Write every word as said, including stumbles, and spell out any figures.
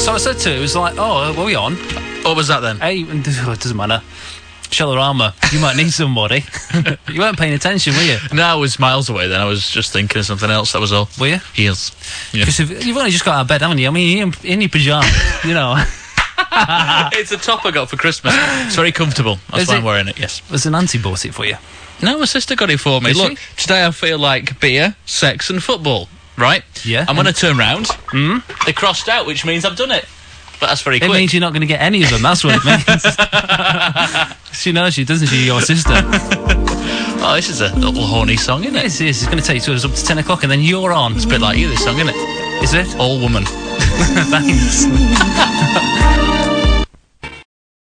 So I said to her, it was like, oh, what are we on? What was that then? Hey, it doesn't matter. Shellerama, you might need somebody. You weren't paying attention, were you? No, I was miles away then. I was just thinking of something else, that was all. Were you? Heels. Yeah. Because you've only just got out of bed, haven't you? I mean, you're in, in your pyjamas, you know. It's a top I got for Christmas. It's very comfortable. That's Is why it? I'm wearing it, yes. Was an auntie bought it for you? No, my sister got it for me. Did Look, she? today I feel like beer, sex and football, right? Yeah. I'm going to turn round. Mm? They crossed out, which means I've done it. But that's very It quick. means you're not going to get any of them, that's what it means. She knows you, doesn't she, your sister? Oh, this is a little horny song, isn't it? Yes, yes, it's going to take us up to ten o'clock and then you're on. It's a bit like you, this song, isn't it? Is it? All woman. Thanks.